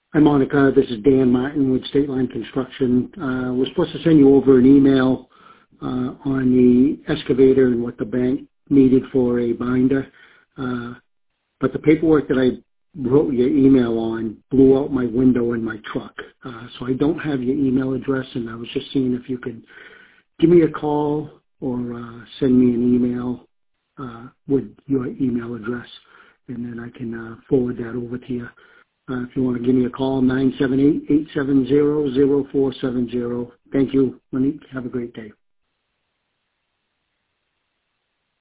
Hi, Monica. This is Dan Martin with State Line Construction. We're supposed to send you over an email on the excavator and what the bank needed for a binder. But the paperwork that I wrote your email on blew out my window in my truck. So I don't have your email address, and I was just seeing if you could give me a call or send me an email with your email address, and then I can forward that over to you. If you want to give me a call, 978-870-0470. Thank you, Monique. Have a great day.